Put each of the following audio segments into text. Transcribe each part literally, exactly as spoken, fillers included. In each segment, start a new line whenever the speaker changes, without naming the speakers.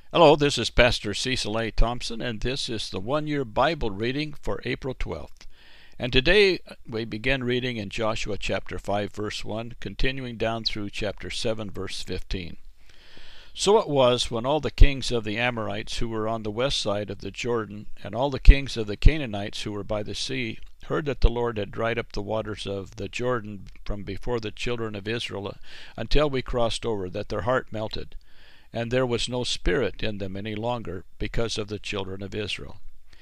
Hello, this is Pastor Cecil A. Thompson, and this is the one-year Bible reading for April twelfth. And today we begin reading in Joshua chapter five, verse one, continuing down through chapter seven, verse fifteen. So it was when all the kings of the Amorites who were on the west side of the Jordan, and all the kings of the Canaanites who were by the sea, heard that the Lord had dried up the waters of the Jordan from before the children of Israel until we crossed over, that their heart melted, and there was no spirit in them any longer because of the children of Israel.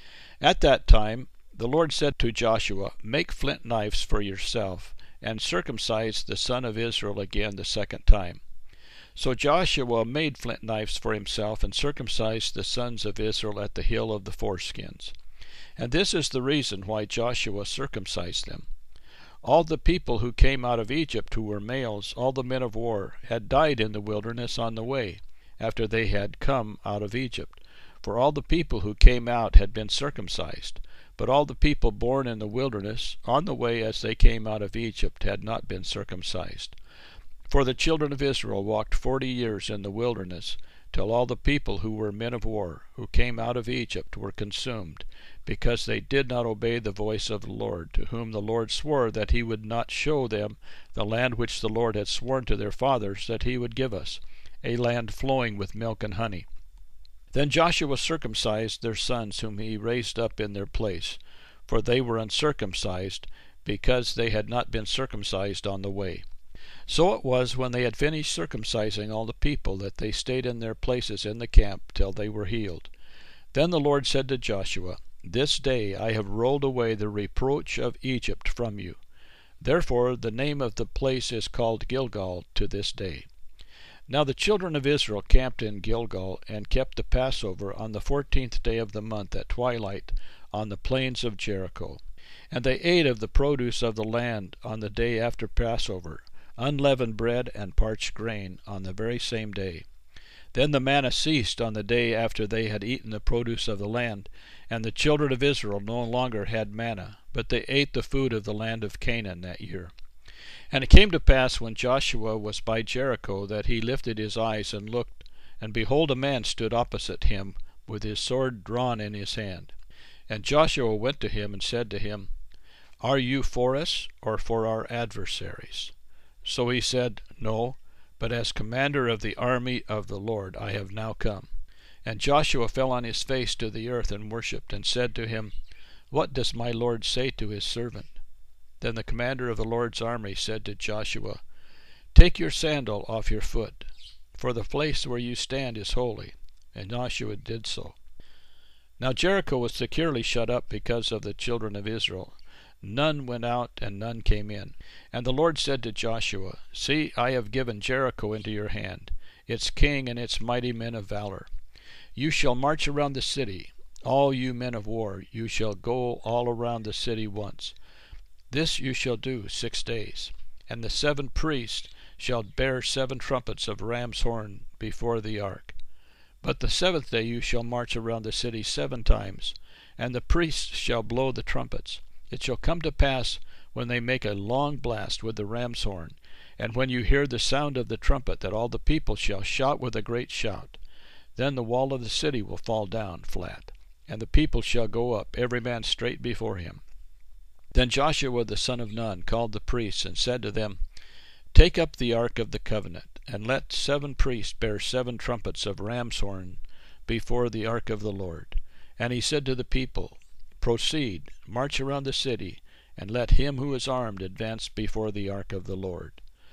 At that time the Lord said to Joshua, Make flint knives for yourself, and circumcise the son of Israel again the second time. So Joshua made flint knives for himself, and circumcised the sons of Israel at the hill of the foreskins. And this is the reason why Joshua circumcised them. All the people who came out of Egypt who were males, all the men of war, had died in the wilderness on the way, after they had come out of Egypt. For all the people who came out had been circumcised, but all the people born in the wilderness on the way as they came out of Egypt had not been circumcised. For the children of Israel walked forty years in the wilderness, till all the people who were men of war, who came out of Egypt, were consumed, because they did not obey the voice of the Lord, to whom the Lord swore that he would not show them the land which the Lord had sworn to their fathers that he would give us, a land flowing with milk and honey. Then Joshua circumcised their sons whom he raised up in their place, for they were uncircumcised, because they had not been circumcised on the way. So it was, when they had finished circumcising all the people, that they stayed in their places in the camp till they were healed. Then the Lord said to Joshua, This day I have rolled away the reproach of Egypt from you. Therefore the name of the place is called Gilgal to this day. Now the children of Israel camped in Gilgal, and kept the Passover on the fourteenth day of the month at twilight on the plains of Jericho. And they ate of the produce of the land on the day after Passover, unleavened bread and parched grain, on the very same day. Then the manna ceased on the day after they had eaten the produce of the land, and the children of Israel no longer had manna, but they ate the food of the land of Canaan that year. And it came to pass, when Joshua was by Jericho, that he lifted his eyes and looked, and behold, a man stood opposite him, with his sword drawn in his hand. And Joshua went to him and said to him, Are you for us, or for our adversaries? So he said, No, but as commander of the army of the Lord I have now come. And Joshua fell on his face to the earth and worshipped, and said to him, What does my Lord say to his servant? Then the commander of the Lord's army said to Joshua, Take your sandal off your foot, for the place where you stand is holy. And Joshua did so. Now Jericho was securely shut up because of the children of Israel. None went out, and none came in. And the Lord said to Joshua, See, I have given Jericho into your hand, its king and its mighty men of valor. You shall march around the city, all you men of war. You shall go all around the city once. This you shall do six days. And the seven priests shall bear seven trumpets of ram's horn before the ark. But the seventh day you shall march around the city seven times, and the priests shall blow the trumpets. It shall come to pass, when they make a long blast with the ram's horn, and when you hear the sound of the trumpet, that all the people shall shout with a great shout. Then the wall of the city will fall down flat, and the people shall go up, every man straight before him. Then Joshua the son of Nun called the priests, and said to them, Take up the ark of the covenant, and let seven priests bear seven trumpets of ram's horn before the ark of the Lord. And he said to the people, Proceed, march around the city, and let him who is armed advance before the ark of the Lord.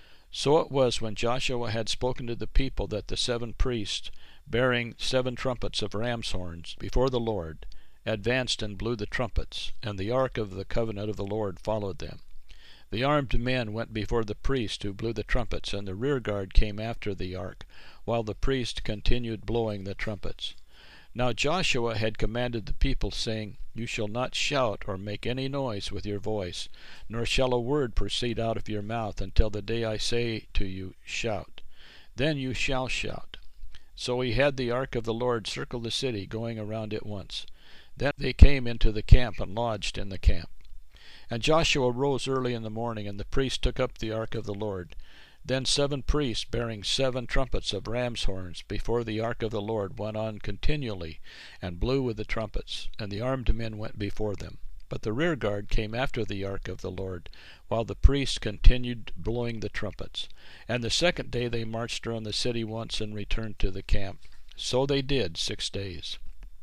So it was, when Joshua had spoken to the people, that the seven priests, bearing seven trumpets of ram's horns before the Lord, advanced and blew the trumpets, and the ark of the covenant of the Lord followed them. The armed men went before the priest who blew the trumpets, and the rear guard came after the ark, while the priest continued blowing the trumpets. Now Joshua had commanded the people, saying, You shall not shout or make any noise with your voice, nor shall a word proceed out of your mouth until the day I say to you, Shout. Then you shall shout. So he had the ark of the Lord circle the city, going around it once. Then they came into the camp and lodged in the camp. And Joshua rose early in the morning, and the priests took up the ark of the Lord. Then seven priests bearing seven trumpets of ram's horns before the ark of the Lord went on continually, and blew with the trumpets, and the armed men went before them. But the rear guard came after the ark of the Lord, while the priests continued blowing the trumpets. And the second day they marched around the city once and returned to the camp. So they did six days.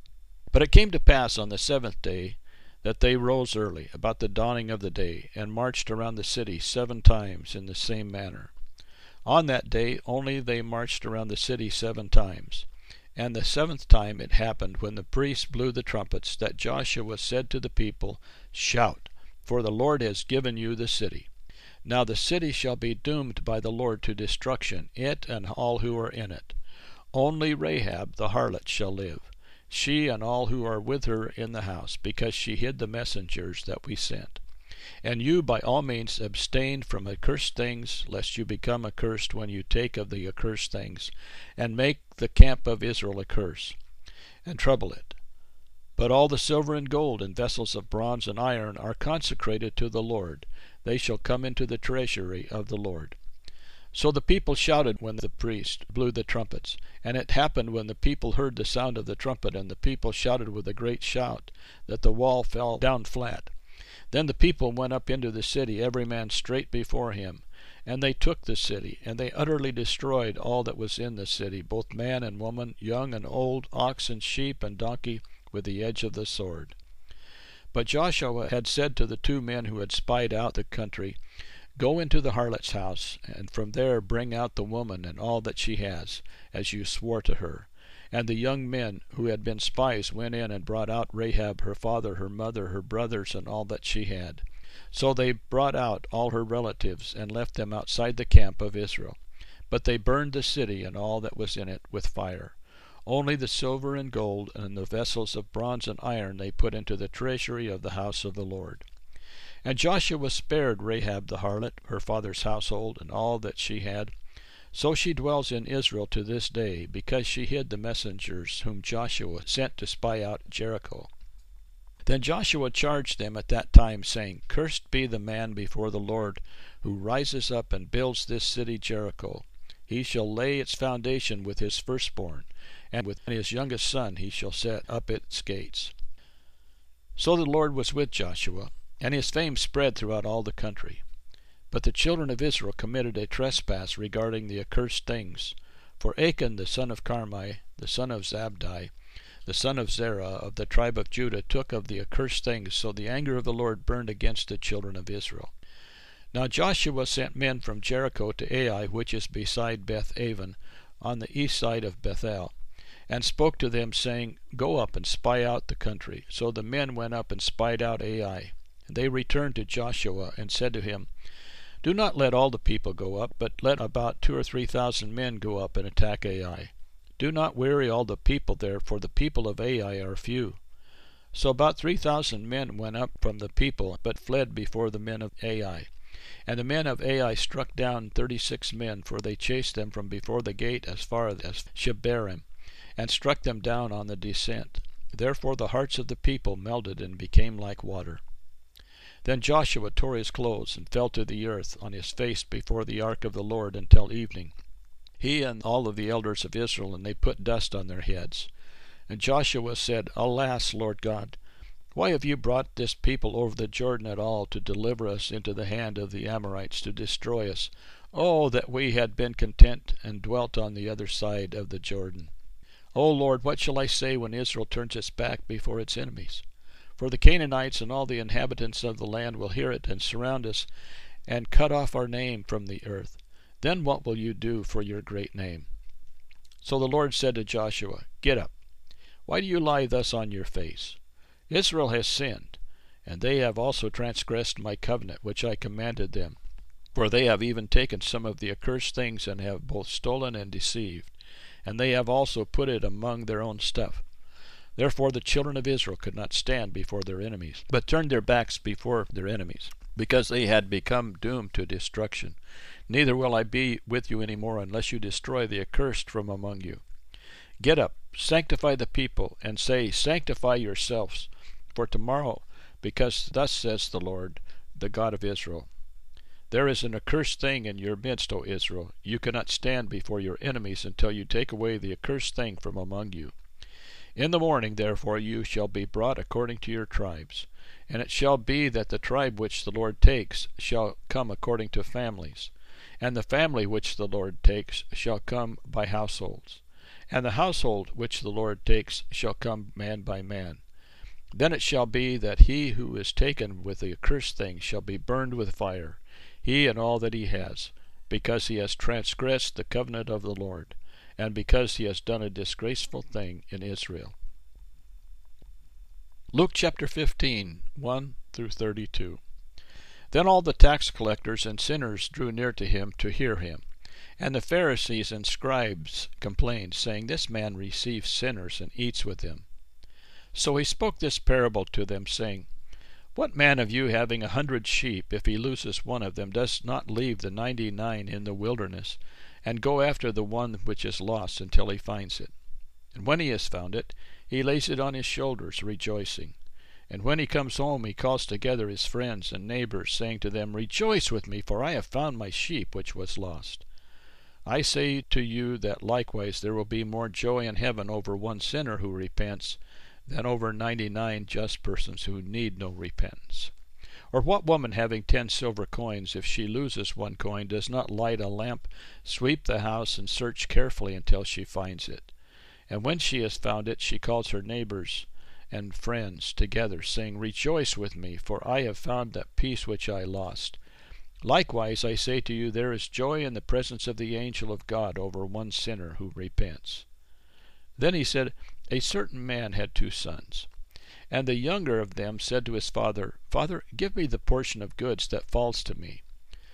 But it came to pass on the seventh day that they rose early, about the dawning of the day, and marched around the city seven times in the same manner. On that day only they marched around the city seven times. And the seventh time it happened, when the priests blew the trumpets, that Joshua said to the people, Shout, for the Lord has given you the city. Now the city shall be doomed by the Lord to destruction, it and all who are in it. Only Rahab the harlot shall live, she and all who are with her in the house, because she hid the messengers that we sent. And you by all means abstain from accursed things, lest you become accursed when you take of the accursed things, and make the camp of Israel a curse, and trouble it. But all the silver and gold and vessels of bronze and iron are consecrated to the Lord. They shall come into the treasury of the Lord. So the people shouted when the priest blew the trumpets. And it happened, when the people heard the sound of the trumpet, and the people shouted with a great shout, that the wall fell down flat. Then the people went up into the city, every man straight before him. And they took the city, and they utterly destroyed all that was in the city, both man and woman, young and old, ox and sheep and donkey, with the edge of the sword. But Joshua had said to the two men who had spied out the country, Go into the harlot's house, and from there bring out the woman and all that she has, as you swore to her. And the young men who had been spies went in and brought out Rahab, her father, her mother, her brothers, and all that she had. So they brought out all her relatives, and left them outside the camp of Israel. But they burned the city and all that was in it with fire. Only the silver and gold and the vessels of bronze and iron they put into the treasury of the house of the Lord. And Joshua spared Rahab the harlot, her father's household, and all that she had. So she dwells in Israel to this day, because she hid the messengers whom Joshua sent to spy out Jericho. Then Joshua charged them at that time, saying, Cursed be the man before the Lord, who rises up and builds this city Jericho. He shall lay its foundation with his firstborn, and with his youngest son he shall set up its gates. So the Lord was with Joshua, and his fame spread throughout all the country. But the children of Israel committed a trespass regarding the accursed things. For Achan the son of Carmi, the son of Zabdi, the son of Zerah, of the tribe of Judah, took of the accursed things, so the anger of the Lord burned against the children of Israel. Now Joshua sent men from Jericho to Ai, which is beside Beth-aven, on the east side of Bethel, and spoke to them, saying, Go up and spy out the country. So the men went up and spied out Ai. And they returned to Joshua, and said to him, Do not let all the people go up, but let about two or three thousand men go up and attack Ai. Do not weary all the people there, for the people of Ai are few. So about three thousand men went up from the people, but fled before the men of Ai. And the men of Ai struck down thirty-six men, for they chased them from before the gate as far as Shebarim, and struck them down on the descent. Therefore the hearts of the people melted and became like water. Then Joshua tore his clothes, and fell to the earth on his face before the ark of the Lord until evening, he and all of the elders of Israel, and they put dust on their heads. And Joshua said, Alas, Lord God, why have you brought this people over the Jordan at all, to deliver us into the hand of the Amorites, to destroy us? Oh, that we had been content, and dwelt on the other side of the Jordan. O Lord, what shall I say when Israel turns its back before its enemies? For the Canaanites and all the inhabitants of the land will hear it, and surround us, and cut off our name from the earth. Then what will you do for your great name? So the Lord said to Joshua, Get up. Why do you lie thus on your face? Israel has sinned, and they have also transgressed my covenant which I commanded them. For they have even taken some of the accursed things, and have both stolen and deceived, and they have also put it among their own stuff. Therefore the children of Israel could not stand before their enemies, but turned their backs before their enemies, because they had become doomed to destruction. Neither will I be with you any more, unless you destroy the accursed from among you. Get up, sanctify the people, and say, Sanctify yourselves for tomorrow, because thus says the Lord, the God of Israel, There is an accursed thing in your midst, O Israel. You cannot stand before your enemies until you take away the accursed thing from among you. In the morning, therefore, you shall be brought according to your tribes. And it shall be that the tribe which the Lord takes shall come according to families. And the family which the Lord takes shall come by households. And the household which the Lord takes shall come man by man. Then it shall be that he who is taken with the accursed thing shall be burned with fire, he and all that he has, because he has transgressed the covenant of the Lord, and because he has done a disgraceful thing in Israel. Luke chapter fifteen, one through thirty-two. Then all the tax collectors and sinners drew near to him to hear him. And the Pharisees and scribes complained, saying, This man receives sinners and eats with them. So he spoke this parable to them, saying, What man of you, having a hundred sheep, if he loses one of them, does not leave the ninety-nine in the wilderness, and go after the one which is lost until he finds it? And when he has found it, he lays it on his shoulders, rejoicing. And when he comes home, he calls together his friends and neighbors, saying to them, Rejoice with me, for I have found my sheep which was lost. I say to you that likewise there will be more joy in heaven over one sinner who repents than over ninety-nine just persons who need no repentance. Or what woman, having ten silver coins, if she loses one coin, does not light a lamp, sweep the house, and search carefully until she finds it? And when she has found it, she calls her neighbors and friends together, saying, Rejoice with me, for I have found that piece which I lost. Likewise, I say to you, there is joy in the presence of the angel of God over one sinner who repents. Then he said, A certain man had two sons. And the younger of them said to his father, Father, give me the portion of goods that falls to me.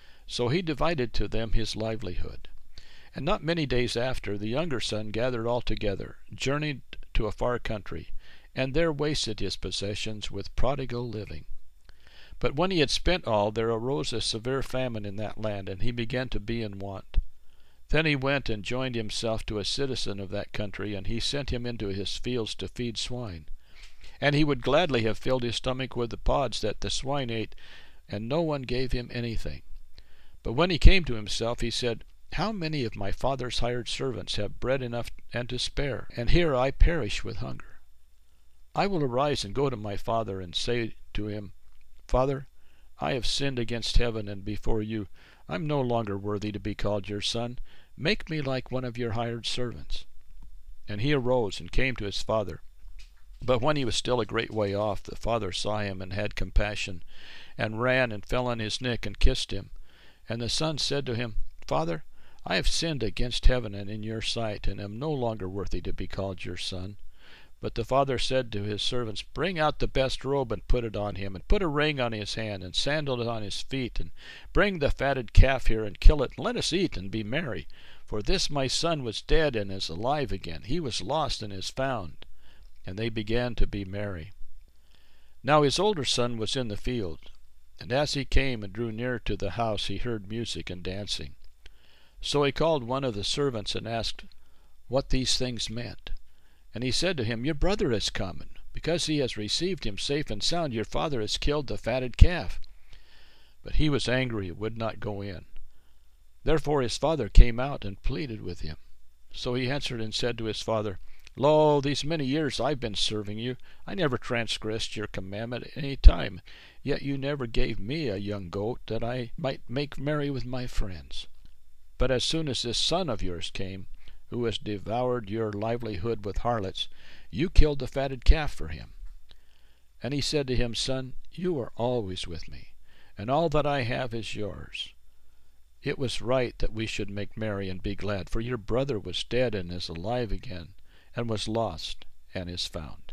So he divided to them his livelihood. And not many days after, the younger son gathered all together, journeyed to a far country, and there wasted his possessions with prodigal living. But when he had spent all, there arose a severe famine in that land, and he began to be in want. Then he went and joined himself to a citizen of that country, and he sent him into his fields to feed swine. And he would gladly have filled his stomach with the pods that the swine ate, and no one gave him anything. But when he came to himself, he said, How many of my father's hired servants have bread enough and to spare, and here I perish with hunger? I will arise and go to my father, and say to him, Father, I have sinned against heaven and before you. I am no longer worthy to be called your son. Make me like one of your hired servants. And he arose and came to his father. But when he was still a great way off, the father saw him and had compassion, and ran and fell on his neck and kissed him. And the son said to him, Father, I have sinned against heaven and in your sight, and am no longer worthy to be called your son. But the father said to his servants, Bring out the best robe and put it on him, and put a ring on his hand, and sandals on his feet, and bring the fatted calf here, and kill it, and let us eat and be merry. For this my son was dead and is alive again. He was lost and is found. And they began to be merry. Now his older son was in the field, and as he came and drew near to the house, he heard music and dancing. So he called one of the servants and asked what these things meant. And he said to him, Your brother has come, and because he has received him safe and sound, your father has killed the fatted calf. But he was angry and would not go in. Therefore his father came out and pleaded with him. So he answered and said to his father, Lo, these many years I've been serving you. I never transgressed your commandment at any time. Yet you never gave me a young goat that I might make merry with my friends. But as soon as this son of yours came, who has devoured your livelihood with harlots, you killed the fatted calf for him. And he said to him, Son, you are always with me, and all that I have is yours. It was right that we should make merry and be glad, for your brother was dead and is alive again, and was lost and is found.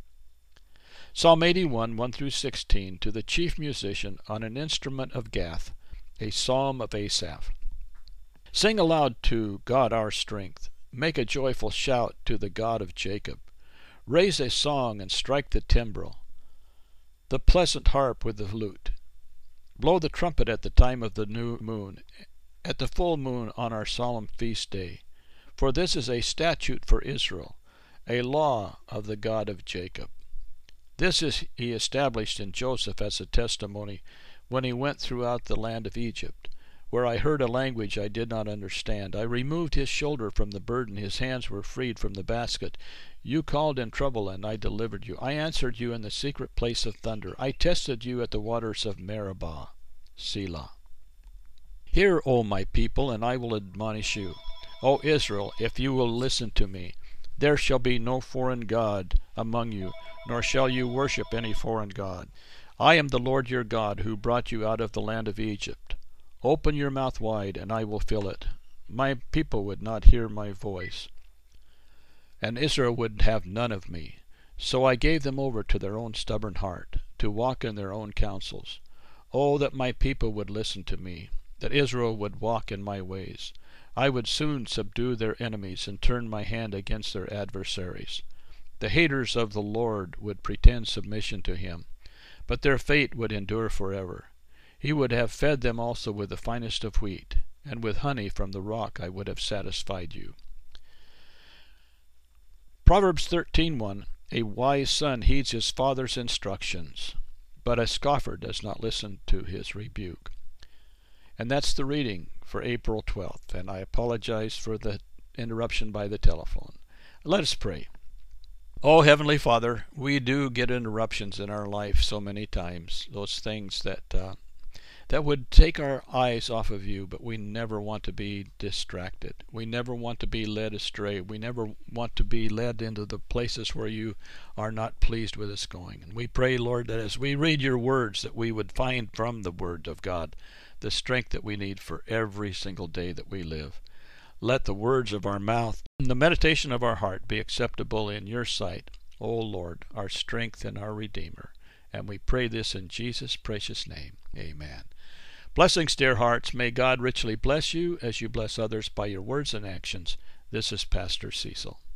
Psalm eighty-one, one through sixteen, to the chief musician on an instrument of Gath, a psalm of Asaph. Sing aloud to God our strength. Make a joyful shout to the God of Jacob. Raise a song and strike the timbrel, the pleasant harp with the lute. Blow the trumpet at the time of the new moon, at the full moon on our solemn feast day. For this is a statute for Israel, a law of the God of Jacob. This is he established in Joseph as a testimony, when he went throughout the land of Egypt, where I heard a language I did not understand. I removed his shoulder from the burden, his hands were freed from the basket. You called in trouble, and I delivered you. I answered you in the secret place of thunder. I tested you at the waters of Meribah. Selah. Hear, O my people, and I will admonish you. O Israel, if you will listen to me, there shall be no foreign god among you, nor shall you worship any foreign god. I am the Lord your God, who brought you out of the land of Egypt. Open your mouth wide, and I will fill it. My people would not hear my voice, and Israel would have none of me. So I gave them over to their own stubborn heart, to walk in their own counsels. Oh, that my people would listen to me, that Israel would walk in my ways. I would soon subdue their enemies and turn my hand against their adversaries. The haters of the Lord would pretend submission to him, but their fate would endure forever. He would have fed them also with the finest of wheat, and with honey from the rock I would have satisfied you. Proverbs thirteen one. A wise son heeds his father's instructions, but a scoffer does not listen to his rebuke. And that's the reading for April twelfth, and I apologize for the interruption by the telephone. Let us pray. Oh, Heavenly Father, we do get interruptions in our life so many times, those things that uh, that would take our eyes off of you, but we never want to be distracted. We never want to be led astray. We never want to be led into the places where you are not pleased with us going. And we pray, Lord, that as we read your words, that we would find from the word of God the strength that we need for every single day that we live. Let the words of our mouth and the meditation of our heart be acceptable in your sight, O Lord, our strength and our Redeemer. And we pray this in Jesus' precious name. Amen. Blessings, dear hearts. May God richly bless you as you bless others by your words and actions. This is Pastor Cecil.